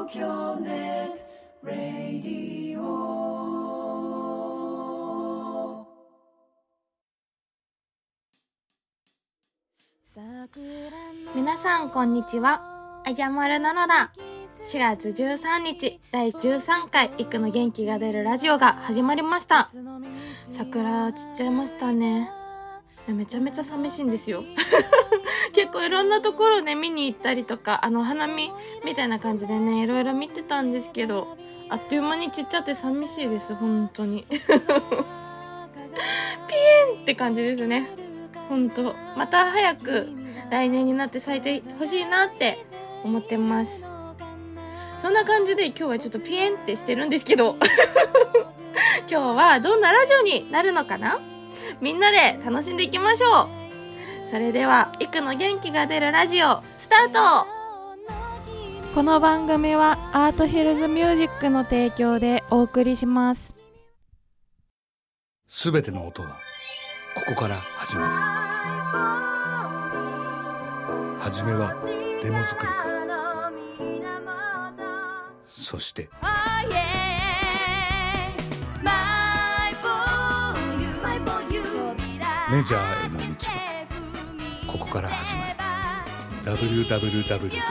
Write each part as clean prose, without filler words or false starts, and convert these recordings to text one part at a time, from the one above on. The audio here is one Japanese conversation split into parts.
京ネットラディオ。 皆さんこんにちは。あやまるなのだ。4月13日第13回いくの元気が出るラジオが始まりました。桜散っちゃいましたね。めちゃめちゃ寂しいんですよ結構いろんなところね見に行ったりとか花見みたいな感じでねいろいろ見てたんですけど、あっという間に散っちゃって寂しいです本当にピエンって感じですね。本当また早く来年になって咲いてほしいなって思ってます。そんな感じで今日はちょっとピエンってしてるんですけど今日はどんなラジオになるのかな、みんなで楽しんでいきましょう。それではいくの元気が出るラジオスタート。この番組はアートヒルズミュージックの提供でお送りします。 すべての音はここから始まる。はじめはデモ作りから、そしてメジャーへの道もここから始まる。 www.arthillz.net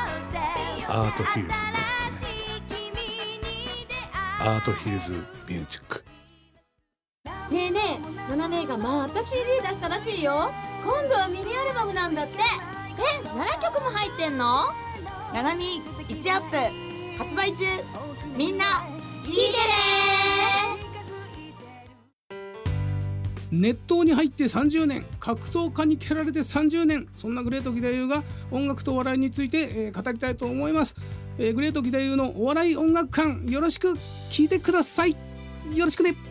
アートヒルズミュージック。 ねえねえ、ナナ姉がまた CD 出したらしいよ。今度はミニアルバムなんだって。7曲も入ってんの？ ナナミ1アップ発売中。みんな聞いてね。 熱湯に入って30年、格闘家に蹴られて30年、そんなグレート義太夫が音楽とお笑いについて、語りたいと思います。グレート義太夫のお笑い音楽館、よろしく聞いてください。よろしくね。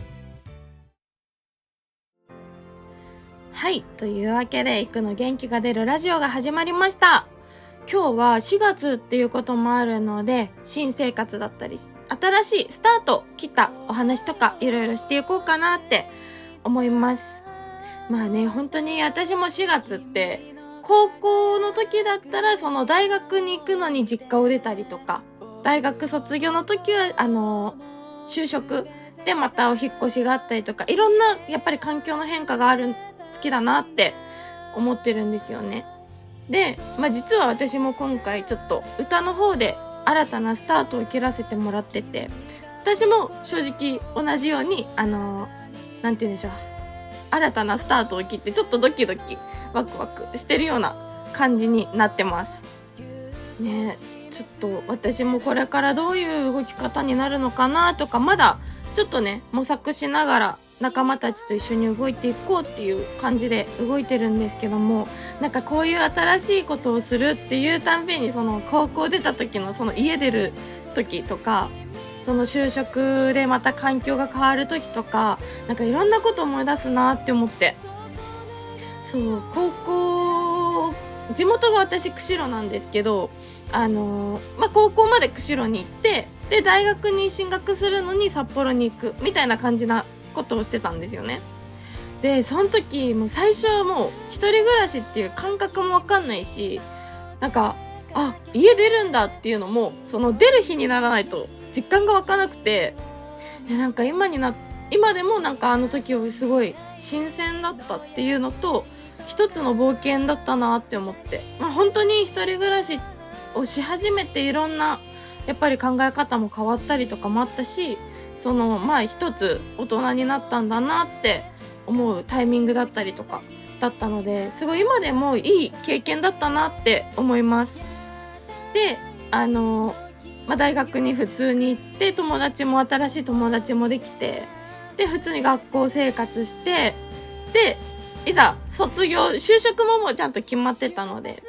はい、というわけでいくの元気が出るラジオが始まりました。今日は4月っていうこともあるので、新生活だったり新しいスタート切ったお話とかいろいろしていこうかなって思います。まあね、本当に私も4月って高校の時だったらその大学に行くのに実家を出たりとか、大学卒業の時は就職でまたお引っ越しがあったりとか、いろんなやっぱり環境の変化がある好きだなって思ってるんですよね。で、実は私も今回ちょっと歌の方で新たなスタートを切らせてもらってて、私も正直同じようになんて言うんでしょう、新たなスタートを切ってちょっとドキドキワクワクしてるような感じになってますね。ちょっと私もこれからどういう動き方になるのかなとか、まだちょっとね模索しながら仲間たちと一緒に動いていこうっていう感じで動いてるんですけども、なんかこういう新しいことをするっていうたんびに、その高校出た時のその家出る時とか、その就職でまた環境が変わる時とか、なんかいろんなこと思い出すなって思って、そう高校地元が私釧路なんですけど、高校まで釧路に行って、で大学に進学するのに札幌に行くみたいな感じなことをしてたんですよね。でその時もう最初はもう一人暮らしっていう感覚もわかんないし、なんか家出るんだっていうのもその出る日にならないと実感が湧かなくて、なんか今でもなんかあの時をすごい新鮮だったっていうのと、一つの冒険だったなって思って、本当に一人暮らしをし始めていろんなやっぱり考え方も変わったりとかもあったし、その一つ大人になったんだなって思うタイミングだったりとかだったので、すごい今でもいい経験だったなって思います。で大学に普通に行って、新しい友達もできて、で普通に学校生活して、でいざ卒業就職ももうちゃんと決まってたので、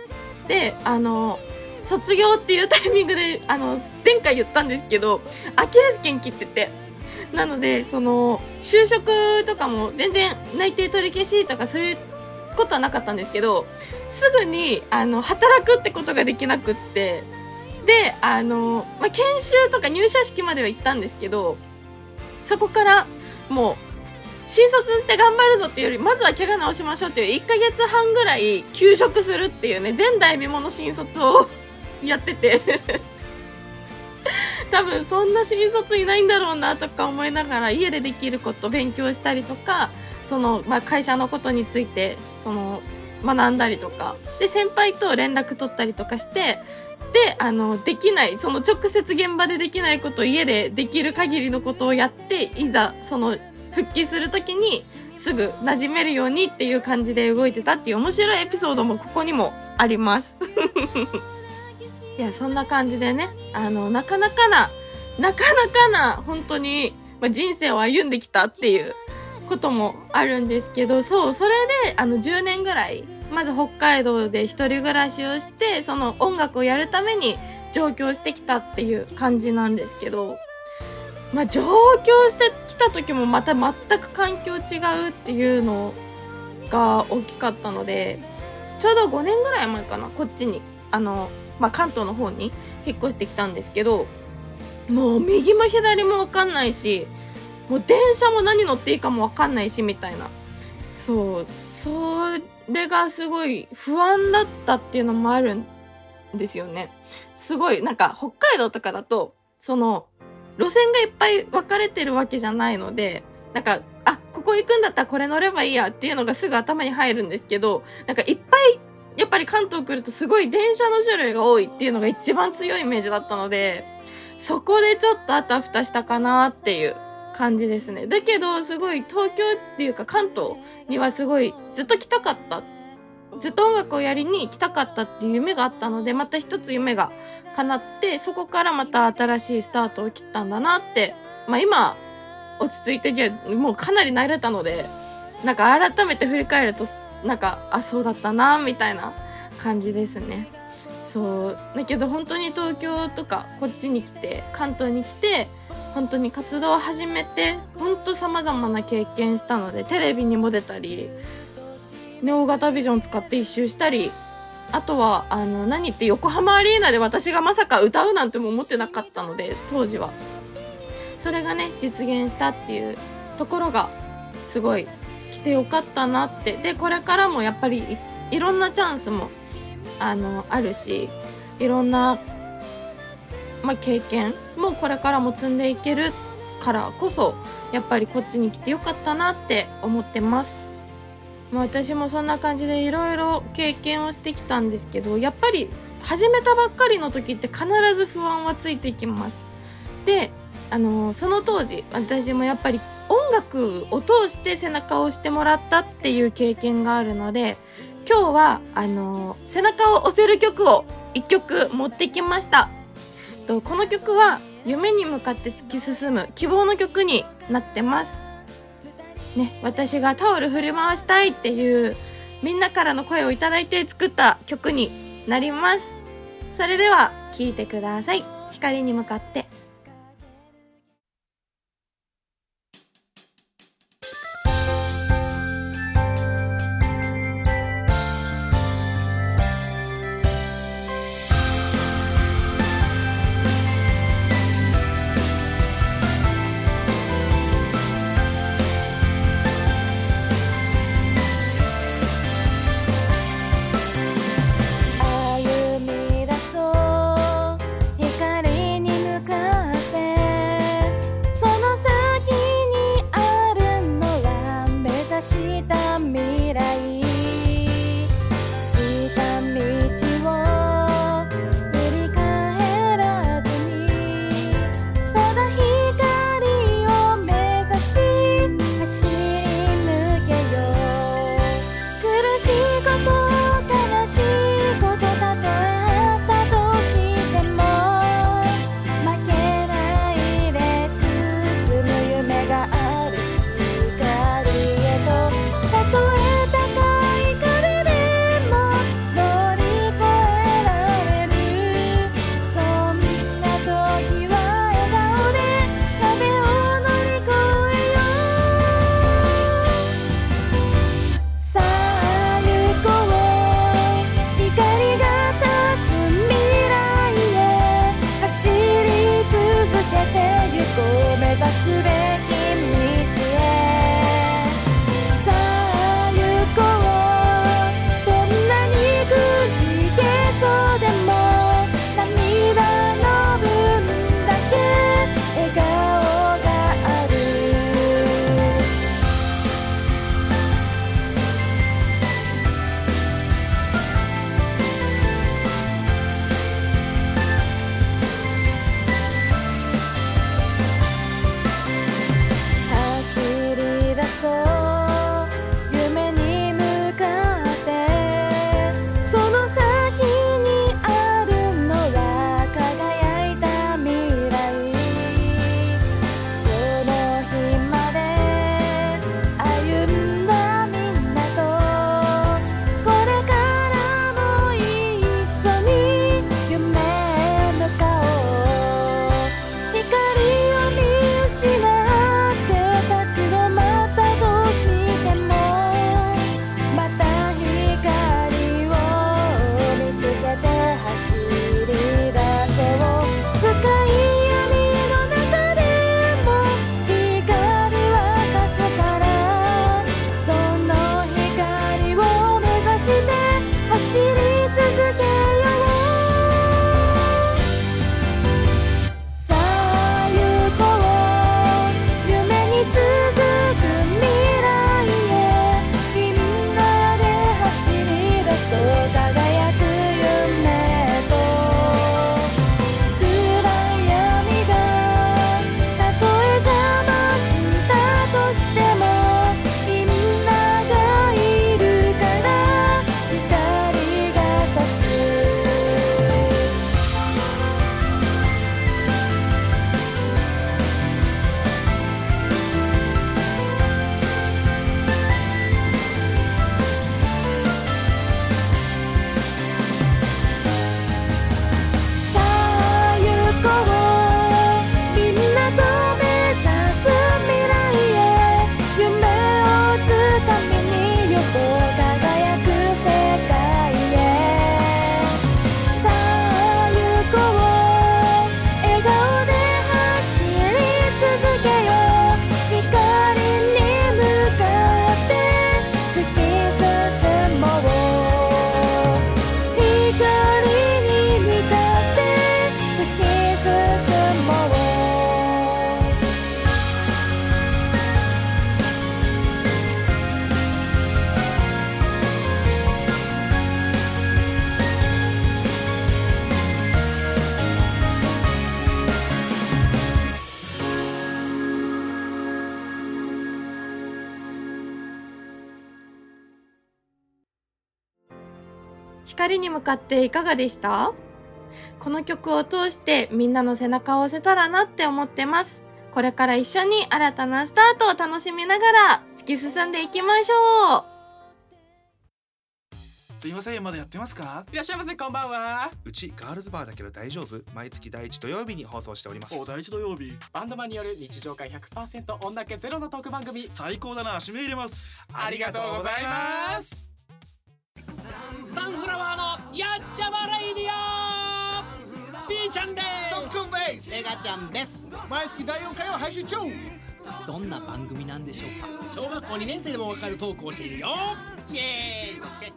卒業っていうタイミングで前回言ったんですけどアキレス腱切ってて、なのでその就職とかも全然内定取り消しとかそういうことはなかったんですけど、すぐに働くってことができなくって、で研修とか入社式までは行ったんですけど、そこからもう新卒して頑張るぞっていうより、まずは怪我治しましょうっていう1ヶ月半ぐらい休職するっていうね、前代未聞の新卒をやってて多分そんな新卒いないんだろうなとか思いながら、家でできること勉強したりとか、会社のことについて学んだりとかで、先輩と連絡取ったりとかして、でできない直接現場でできないことを家でできる限りのことをやって、いざ復帰するときにすぐ馴染めるようにっていう感じで動いてたっていう面白いエピソードもここにもありますいや、そんな感じでね、なかなかな本当に、人生を歩んできたっていうこともあるんですけど、それで10年ぐらいまず北海道で一人暮らしをして、その音楽をやるために上京してきたっていう感じなんですけど、上京してきた時もまた全く環境違うっていうのが大きかったので、ちょうど5年ぐらい前かな、こっちに関東の方に引っ越してきたんですけど、もう右も左も分かんないし、もう電車も何乗っていいかも分かんないしみたいな、それがすごい不安だったっていうのもあるんですよね。すごい北海道とかだと路線がいっぱい分かれてるわけじゃないので、ここ行くんだったらこれ乗ればいいやっていうのがすぐ頭に入るんですけど、いっぱいやっぱり関東来るとすごい電車の種類が多いっていうのが一番強いイメージだったので、そこでちょっとあたふたしたかなっていう感じですね。だけどすごい東京っていうか関東にはすごいずっと来たかった、ずっと音楽をやりに来たかったっていう夢があったので、また一つ夢が叶って、そこからまた新しいスタートを切ったんだなって、今落ち着いてもうかなり慣れたので、改めて振り返るとそうだったなみたいな感じですね。そうだけど本当に東京とかこっちに来て、関東に来て本当に活動を始めて、本当様々な経験したので、テレビにも出たり、大型ビジョン使って一周したり、あとは何って横浜アリーナで私がまさか歌うなんても思ってなかったので、当時はそれがね実現したっていうところがすごい来てよかったなって。でこれからもやっぱり いろんなチャンスもあるし、いろんな、経験もこれからも積んでいけるからこそ、やっぱりこっちに来てよかったなって思ってます。私もそんな感じでいろいろ経験をしてきたんですけど、やっぱり始めたばっかりの時って必ず不安はついてきます。でその当時私もやっぱり音楽を通して背中を押してもらったっていう経験があるので、今日は背中を押せる曲を1曲持ってきました。この曲は夢に向かって突き進む希望の曲になってますね。私がタオル振り回したいっていうみんなからの声をいただいて作った曲になります。それでは聴いてください。光に向かって。 涙の分だけ光に向かっていかがでした？この曲を通してみんなの背中を押せたらなって思ってます。これから一緒に新たなスタートを楽しみながら突き進んでいきましょう。 すいません、まだやってますか？ いらっしゃいませ、こんばんは。 うちガールズバーだけど大丈夫？毎月第1土曜日に放送しております。 第1土曜日、バンドマンによる日常会 100% 女気ゼロのトーク番組。 最高だな、締め入れます。 ありがとうございます。サンフラワーのやっちゃまレイディオ、ピーちゃんです。 トッツンです。 メガちゃんです。 毎月第4回を配信中。 どんな番組なんでしょうか？小学校2年生でもわかるトークをしているよ。イエーイ、そつけ。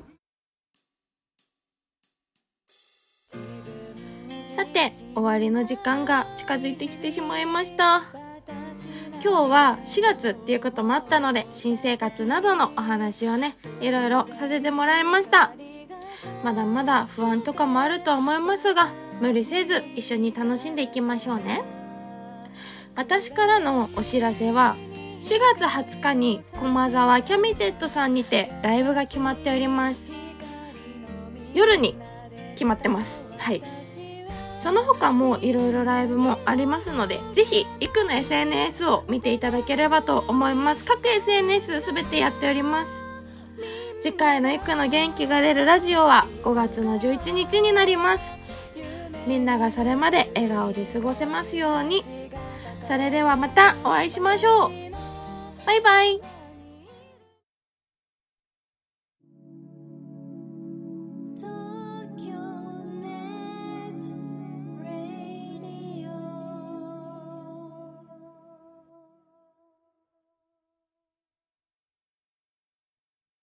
さて、終わりの時間が近づいてきてしまいました。今日は4月っていうこともあったので、新生活などのお話をね、いろいろさせてもらいました。まだまだ不安とかもあるとは思いますが、無理せず一緒に楽しんでいきましょうね。私からのお知らせは、4月20日に駒沢キャミテッドさんにてライブが決まっております。夜に決まってます。はい。その他もいろいろライブもありますので、ぜひイクの SNS を見ていただければと思います。各 SNS すべてやっております。次回のイクの元気が出るラジオは5月の11日になります。みんながそれまで笑顔で過ごせますように。それではまたお会いしましょう。バイバイ。